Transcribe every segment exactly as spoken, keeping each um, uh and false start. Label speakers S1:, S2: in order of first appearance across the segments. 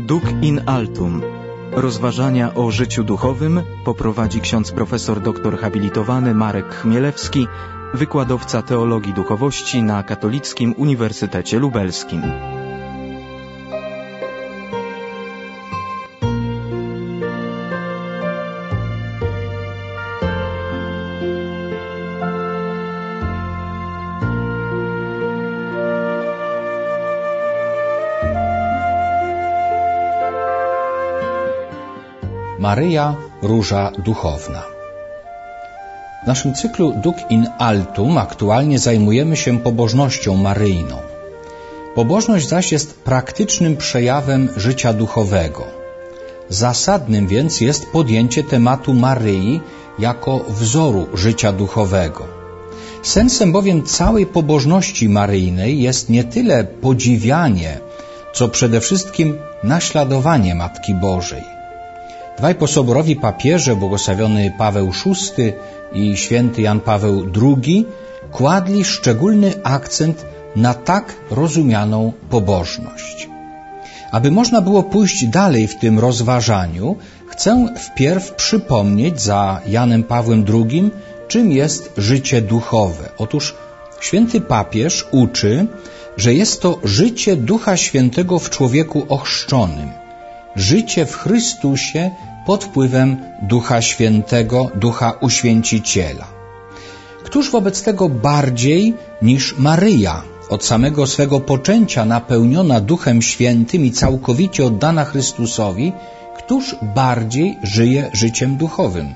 S1: Duc in altum. Rozważania o życiu duchowym poprowadzi ksiądz profesor doktor habilitowany Marek Chmielewski, wykładowca teologii duchowości na Katolickim Uniwersytecie Lubelskim.
S2: Maryja, róża duchowna. W naszym cyklu Duc in altum aktualnie zajmujemy się pobożnością maryjną. Pobożność zaś jest praktycznym przejawem życia duchowego. Zasadnym więc jest podjęcie tematu Maryi jako wzoru życia duchowego. Sensem bowiem całej pobożności maryjnej jest nie tyle podziwianie, co przede wszystkim naśladowanie Matki Bożej. Dwaj posoborowi papieże, błogosławiony Paweł szósty i święty Jan Paweł drugi, kładli szczególny akcent na tak rozumianą pobożność. Aby można było pójść dalej w tym rozważaniu, chcę wpierw przypomnieć za Janem Pawłem drugim, czym jest życie duchowe. Otóż święty papież uczy, że jest to życie Ducha Świętego w człowieku ochrzczonym, życie w Chrystusie pod wpływem Ducha Świętego, Ducha Uświęciciela. Któż wobec tego bardziej niż Maryja, od samego swego poczęcia napełniona Duchem Świętym i całkowicie oddana Chrystusowi, któż bardziej żyje życiem duchowym?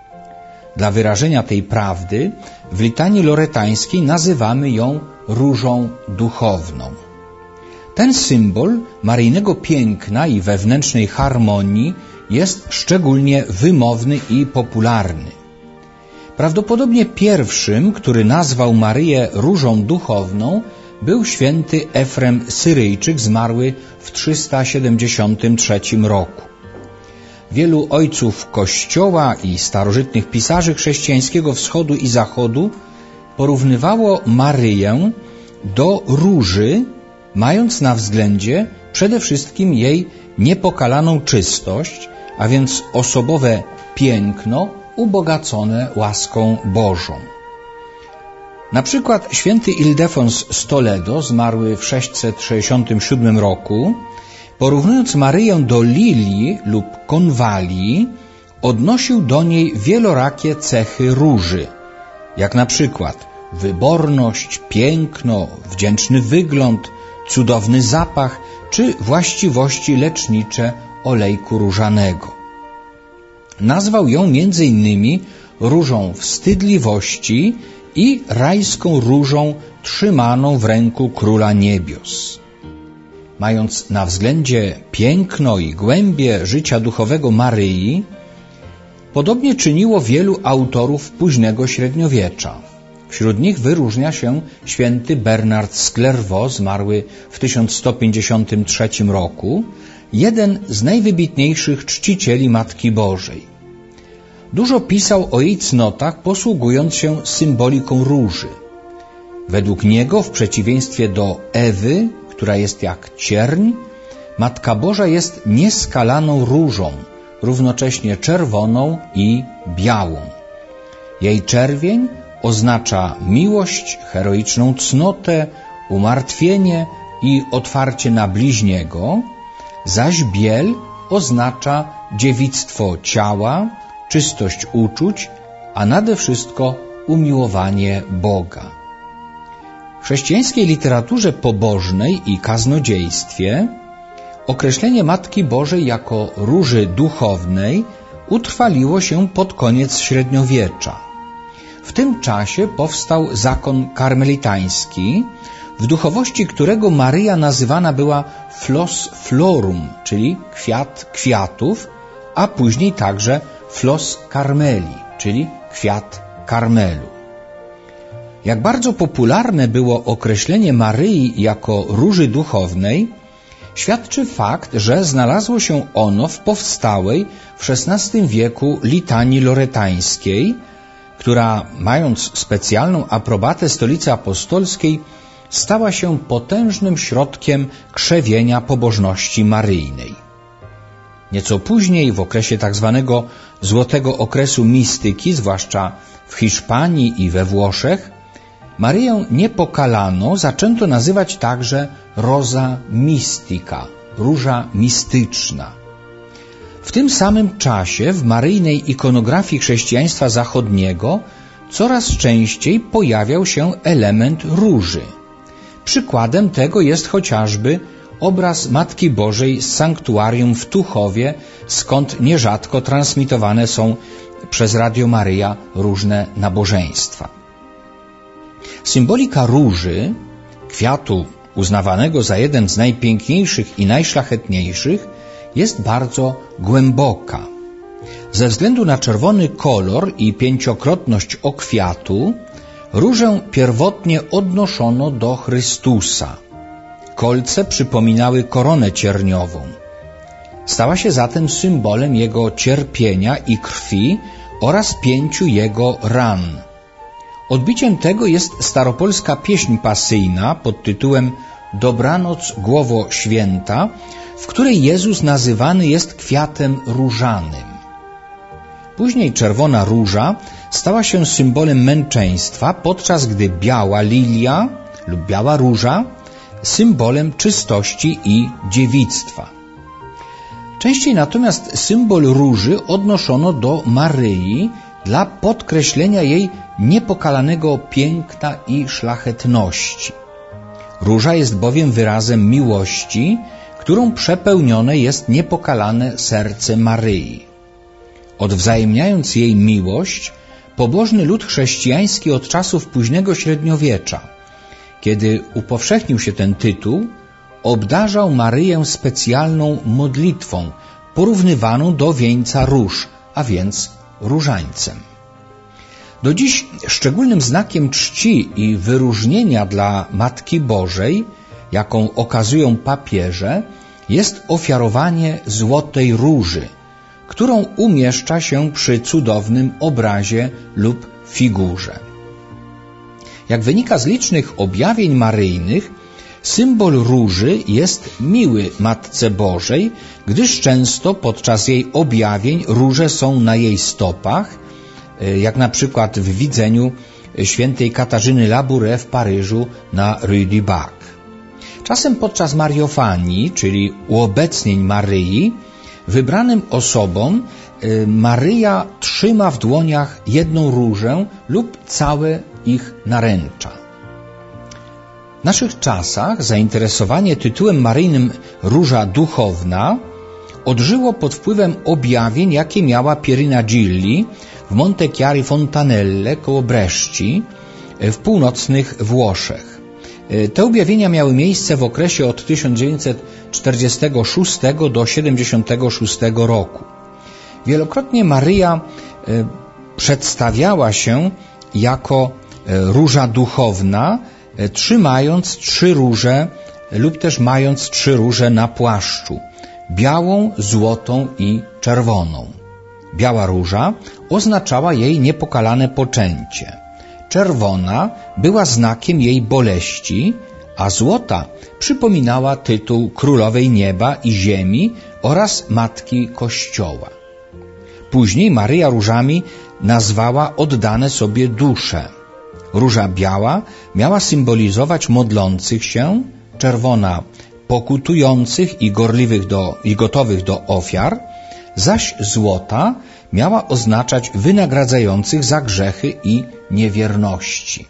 S2: Dla wyrażenia tej prawdy w litanii loretańskiej nazywamy ją różą duchowną. Ten symbol maryjnego piękna i wewnętrznej harmonii jest szczególnie wymowny i popularny. Prawdopodobnie pierwszym, który nazwał Maryję różą duchowną, był święty Efrem Syryjczyk, zmarły w trzysta siedemdziesiątym trzecim roku. Wielu ojców Kościoła i starożytnych pisarzy chrześcijańskiego wschodu i zachodu porównywało Maryję do róży, mając na względzie przede wszystkim jej niepokalaną czystość, a więc osobowe piękno ubogacone łaską Bożą. Na przykład święty Ildefons z Toledo, zmarły w sześćset sześćdziesiątym siódmym roku, porównując Maryję do lilii lub konwalii, odnosił do niej wielorakie cechy róży, jak na przykład wyborność, piękno, wdzięczny wygląd, cudowny zapach czy właściwości lecznicze olejku różanego. Nazwał ją między innymi różą wstydliwości i rajską różą trzymaną w ręku Króla Niebios. Mając na względzie piękno i głębię życia duchowego Maryi, podobnie czyniło wielu autorów późnego średniowiecza. Wśród nich wyróżnia się święty Bernard z Clairvaux, zmarły w tysiąc sto pięćdziesiątym trzecim roku, jeden z najwybitniejszych czcicieli Matki Bożej. Dużo pisał o jej cnotach, posługując się symboliką róży. Według niego, w przeciwieństwie do Ewy, która jest jak cierń, Matka Boża jest nieskalaną różą, równocześnie czerwoną i białą. Jej czerwień oznacza miłość, heroiczną cnotę, umartwienie i otwarcie na bliźniego, zaś biel oznacza dziewictwo ciała, czystość uczuć, a nade wszystko umiłowanie Boga. W chrześcijańskiej literaturze pobożnej i kaznodziejstwie określenie Matki Bożej jako róży duchownej utrwaliło się pod koniec średniowiecza. W tym czasie powstał zakon karmelitański, w duchowości którego Maryja nazywana była flos florum, czyli kwiat kwiatów, a później także flos carmeli, czyli kwiat Karmelu. Jak bardzo popularne było określenie Maryi jako róży duchownej, świadczy fakt, że znalazło się ono w powstałej w szesnastym wieku litanii loretańskiej, która, mając specjalną aprobatę Stolicy Apostolskiej, stała się potężnym środkiem krzewienia pobożności maryjnej. Nieco później, w okresie tak zwanego złotego okresu mistyki, zwłaszcza w Hiszpanii i we Włoszech, Maryję Niepokalano zaczęto nazywać także Rosa Mystica, róża mistyczna. W tym samym czasie w maryjnej ikonografii chrześcijaństwa zachodniego coraz częściej pojawiał się element róży. Przykładem tego jest chociażby obraz Matki Bożej z sanktuarium w Tuchowie, skąd nierzadko transmitowane są przez Radio Maryja różne nabożeństwa. Symbolika róży, kwiatu uznawanego za jeden z najpiękniejszych i najszlachetniejszych, jest bardzo głęboka. Ze względu na czerwony kolor i pięciokrotność okwiatu, różę pierwotnie odnoszono do Chrystusa. Kolce przypominały koronę cierniową. Stała się zatem symbolem Jego cierpienia i krwi oraz pięciu Jego ran. Odbiciem tego jest staropolska pieśń pasyjna pod tytułem Dobranoc, głowo święta, w której Jezus nazywany jest kwiatem różanym. Później czerwona róża stała się symbolem męczeństwa, podczas gdy biała lilia lub biała róża symbolem czystości i dziewictwa. Częściej natomiast symbol róży odnoszono do Maryi dla podkreślenia jej niepokalanego piękna i szlachetności. Róża jest bowiem wyrazem miłości, którą przepełnione jest niepokalane serce Maryi. Odwzajemniając jej miłość, pobożny lud chrześcijański od czasów późnego średniowiecza, kiedy upowszechnił się ten tytuł, obdarzał Maryję specjalną modlitwą, porównywaną do wieńca róż, a więc różańcem. Do dziś szczególnym znakiem czci i wyróżnienia dla Matki Bożej, jaką okazują papieże, jest ofiarowanie złotej róży, którą umieszcza się przy cudownym obrazie lub figurze. Jak wynika z licznych objawień maryjnych, symbol róży jest miły Matce Bożej, gdyż często podczas jej objawień róże są na jej stopach, jak na przykład w widzeniu świętej Katarzyny Labouré w Paryżu na Rue du Bac. Czasem podczas mariofanii, czyli uobecnień Maryi, wybranym osobom Maryja trzyma w dłoniach jedną różę lub całe ich naręcza. W naszych czasach zainteresowanie tytułem maryjnym Róża Duchowna odżyło pod wpływem objawień, jakie miała Pierina Gilli w Monte Chiari Fontanelle koło Bresci w północnych Włoszech. Te objawienia miały miejsce w okresie od tysiąc dziewięćset czterdziestego szóstego do siedemdziesiątego szóstego roku. Wielokrotnie Maryja przedstawiała się jako róża duchowna, trzymając trzy róże lub też mając trzy róże na płaszczu, białą, złotą i czerwoną. Biała róża oznaczała jej niepokalane poczęcie. Czerwona była znakiem jej boleści, a złota przypominała tytuł królowej nieba i ziemi oraz matki Kościoła. Później Maryja różami nazwała oddane sobie dusze. Róża biała miała symbolizować modlących się, czerwona pokutujących i gorliwych do, i gotowych do ofiar, zaś złota miała oznaczać wynagradzających za grzechy i niewierności.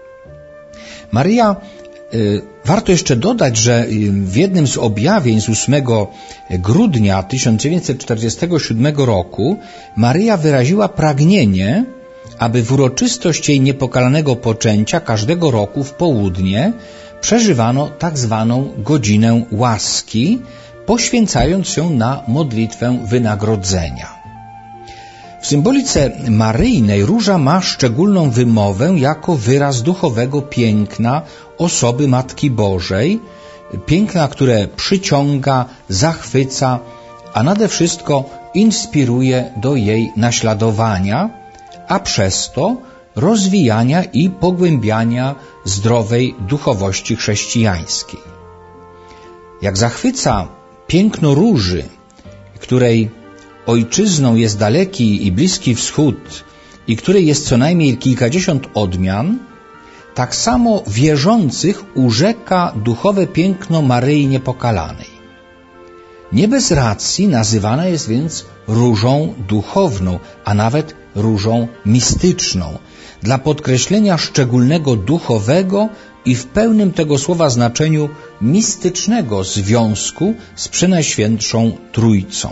S2: Maryja, y, warto jeszcze dodać, że w jednym z objawień z ósmego grudnia tysiąc dziewięćset czterdziestego siódmego roku Maryja wyraziła pragnienie, aby w uroczystość jej niepokalanego poczęcia każdego roku w południe przeżywano tak zwaną godzinę łaski, poświęcając się na modlitwę wynagrodzenia. W symbolice maryjnej róża ma szczególną wymowę jako wyraz duchowego piękna osoby Matki Bożej, piękna, które przyciąga, zachwyca, a nade wszystko inspiruje do jej naśladowania, a przez to rozwijania i pogłębiania zdrowej duchowości chrześcijańskiej. Jak zachwyca piękno róży, której ojczyzną jest daleki i bliski wschód i której jest co najmniej kilkadziesiąt odmian, tak samo wierzących urzeka duchowe piękno Maryi Niepokalanej. Nie bez racji nazywana jest więc różą duchowną, a nawet różą mistyczną, dla podkreślenia szczególnego duchowego i w pełnym tego słowa znaczeniu mistycznego związku z Przenajświętszą Trójcą.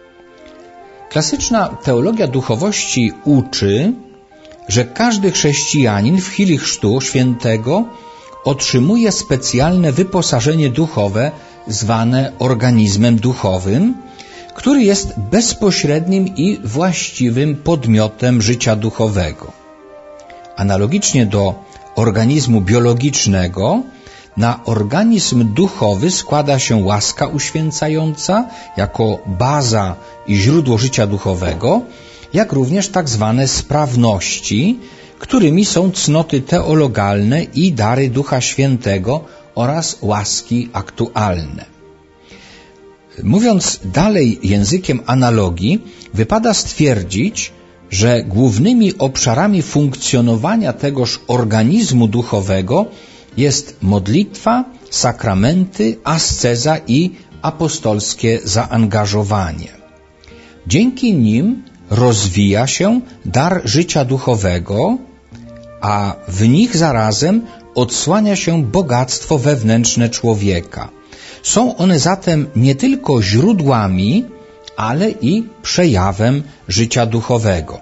S2: Klasyczna teologia duchowości uczy, że każdy chrześcijanin w chwili chrztu świętego otrzymuje specjalne wyposażenie duchowe zwane organizmem duchowym, który jest bezpośrednim i właściwym podmiotem życia duchowego. Analogicznie do organizmu biologicznego, na organizm duchowy składa się łaska uświęcająca jako baza i źródło życia duchowego, jak również tak zwane sprawności, którymi są cnoty teologalne i dary Ducha Świętego oraz łaski aktualne. Mówiąc dalej językiem analogii, wypada stwierdzić, że głównymi obszarami funkcjonowania tegoż organizmu duchowego jest modlitwa, sakramenty, asceza i apostolskie zaangażowanie. Dzięki nim rozwija się dar życia duchowego, a w nich zarazem odsłania się bogactwo wewnętrzne człowieka. Są one zatem nie tylko źródłami, ale i przejawem życia duchowego.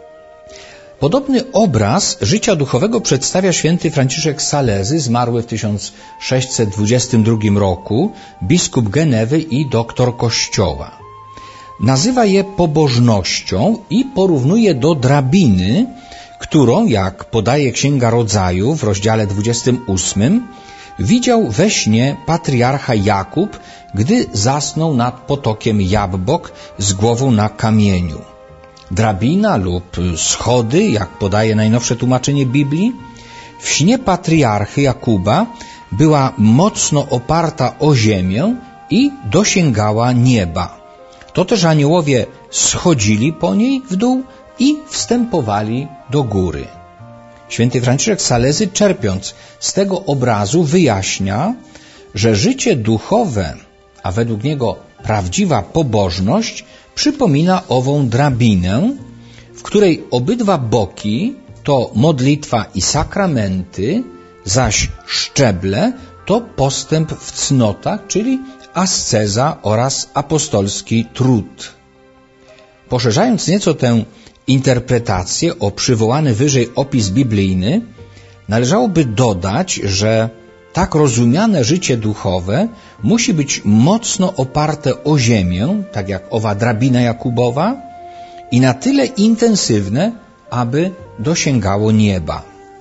S2: Podobny obraz życia duchowego przedstawia święty Franciszek Salezy, zmarły w tysiąc sześćset dwudziestym drugim roku, biskup Genewy i doktor Kościoła. Nazywa je pobożnością i porównuje do drabiny, którą, jak podaje Księga Rodzaju w rozdziale dwudziestym ósmym, widział we śnie patriarcha Jakub, gdy zasnął nad potokiem Jabbok z głową na kamieniu. Drabina lub schody, jak podaje najnowsze tłumaczenie Biblii, w śnie patriarchy Jakuba była mocno oparta o ziemię i dosięgała nieba. To też aniołowie schodzili po niej w dół i wstępowali do góry. Święty Franciszek Salezy, czerpiąc z tego obrazu, wyjaśnia, że życie duchowe, a według niego prawdziwa pobożność, przypomina ową drabinę, w której obydwa boki to modlitwa i sakramenty, zaś szczeble to postęp w cnotach, czyli asceza oraz apostolski trud. Poszerzając nieco tę interpretację o przywołany wyżej opis biblijny, należałoby dodać, że tak rozumiane życie duchowe musi być mocno oparte o ziemię, tak jak owa drabina Jakubowa, i na tyle intensywne, aby dosięgało nieba.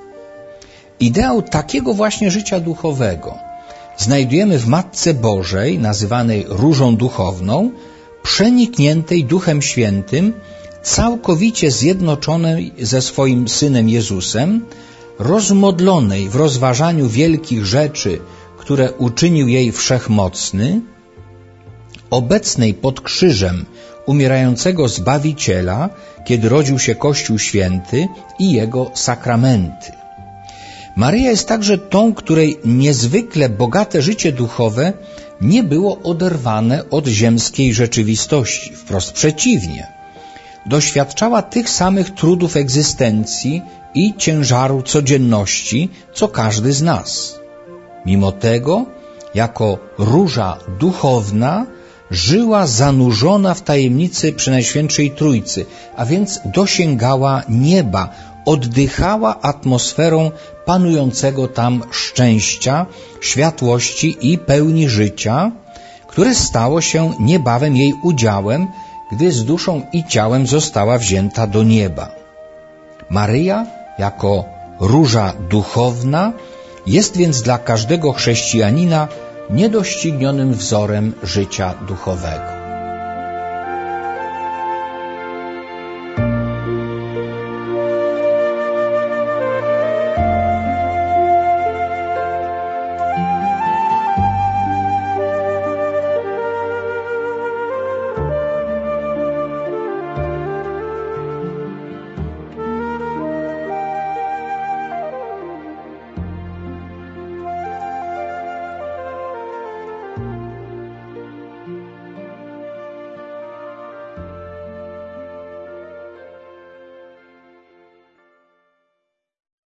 S2: Ideał takiego właśnie życia duchowego znajdujemy w Matce Bożej, nazywanej Różą Duchowną, przenikniętej Duchem Świętym, całkowicie zjednoczonej ze swoim Synem Jezusem, rozmodlonej w rozważaniu wielkich rzeczy, które uczynił jej Wszechmocny, obecnej pod krzyżem umierającego Zbawiciela, kiedy rodził się Kościół Święty i Jego sakramenty. Maryja jest także tą, której niezwykle bogate życie duchowe nie było oderwane od ziemskiej rzeczywistości. Wprost przeciwnie. Doświadczała tych samych trudów egzystencji i ciężaru codzienności, co każdy z nas. Mimo tego, jako róża duchowna, żyła zanurzona w tajemnicy Przenajświętszej Trójcy, a więc dosięgała nieba, oddychała atmosferą panującego tam szczęścia, światłości i pełni życia, które stało się niebawem jej udziałem, gdy z duszą i ciałem została wzięta do nieba. Maryja, jako róża duchowna, jest więc dla każdego chrześcijanina niedoścignionym wzorem życia duchowego.